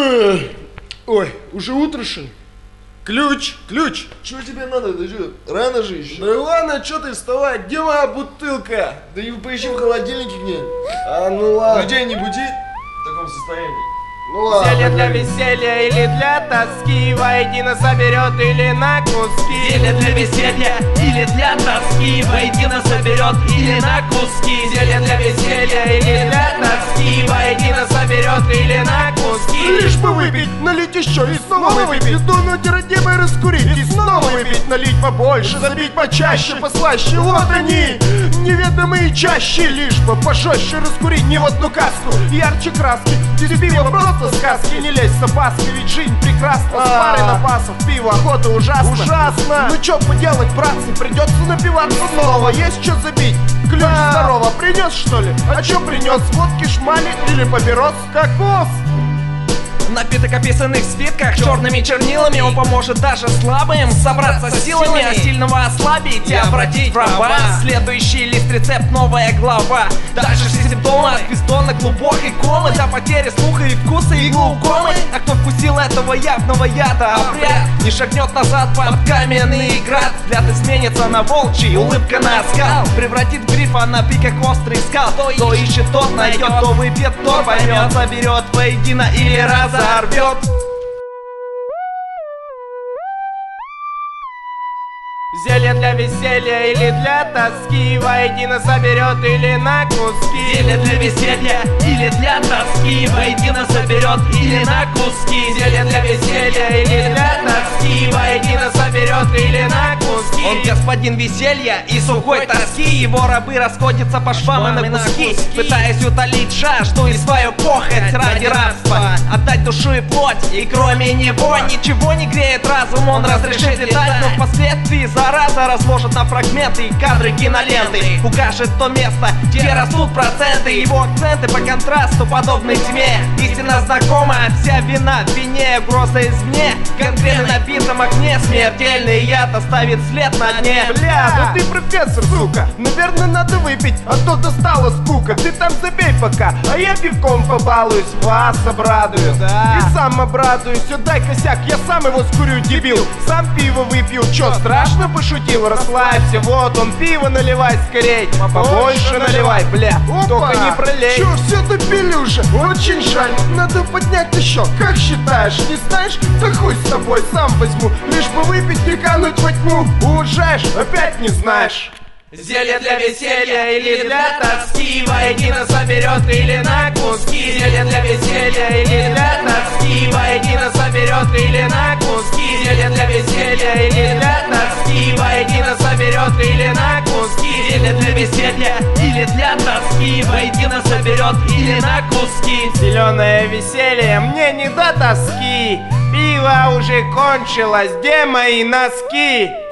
Ой, уже утро, что ли? Ключ. Чего тебе надо? Ты что, рано же еще? Да ладно, что ты вставай? Где моя бутылка? Да и поищи в холодильнике где. Ну ладно. Людей не буди в таком состоянии. Ну ладно. Зелье для веселья или для тоски, воедино соберет или на куски. Зелье для веселья или для тоски, воедино соберет или на куски. Зелье для веселья или для тоски, воедино соберет или на куски. Лишь бы выпить, налить еще и снова выпить, дунуть родимой раскурить и снова выпить, налить побольше, забить почаще, послаще. Вот они, неведомые чаще, лишь бы пожестче раскурить не в одну каску, ярче краски. Без пива просто сказки, не лезь с опаской, ведь жизнь прекрасна. С парой напасов пива охота ужасно. Ну чё поделать, братцы, придется напиваться снова. Есть что забить? Ключ здорово принес, что ли? А чё принес? Водки, шмали или папирос? Кокос? Напиток, описанный в свитках черными чернилами, он поможет даже слабым собраться с силами, а сильного ослабить и обратить в раба. Следующий лист рецепт, новая глава. Дальше все симптомы от пистона глубокой комы, до потери слуха и вкуса и глаукомы. А кто вкусил этого явного яда, обряд не шагнет назад под каменный град. Взгляд изменится на волчий, улыбка на оскал превратит грифа на пиках острый скал. Кто ищет, тот найдет, кто выпьет, тот поймет, соберет воедино или разорвет. Зелье для веселья или для тоски, воедино соберет или на куски. Зелье для веселья или для тоски, воедино соберет или на куски. Зелье для веселья или для тоски, воедино соберет или на куски. Он господин веселья и сухой тоски, его рабы расходятся по швам и на куски, пытаясь утолить жажду и свою похоть ради рабства, отдать душу и плоть, и кроме него ничего не греет разум. Он разрешит летать, но впоследствии зараза разложит на фрагменты и кадры киноленты, укажет то место, где растут проценты. Его акценты по контрасту подобны тьме. Истинно знакома вся вина в вине, угроза извне, конкретно на битом огне, смертельный яд оставит след на дне. Бля, ну ты профессор, сука. Наверное, надо выпить, а то достала скука. Ты там забей пока, а я пивком побалуюсь, вас обрадую. И сам обрадуюсь, отдай косяк, я сам его скурю, дебил. Сам пиво выпью, чё, страшно пошутил? Расслабься, вот он, пиво наливай скорей, побольше наливай, бля, только не пролей. Чё, все допили уже? Очень жаль, надо поднять еще. Как считаешь, не знаешь? Да хуй с тобой, сам возьму, лишь бы выпить и кануть во тьму. Уважаешь, опять не знаешь. Зелье для веселья или для тоски, воедино соберет или на куски. Зелье для веселья или для тоски, воедино соберет или на куски. Зелье для веселья или для тоски, воедино соберет или на куски. Зелье для веселья или для тоски, воедино соберет или на куски. Зеленое веселье, мне не до тоски, пиво уже кончилось, где мои носки?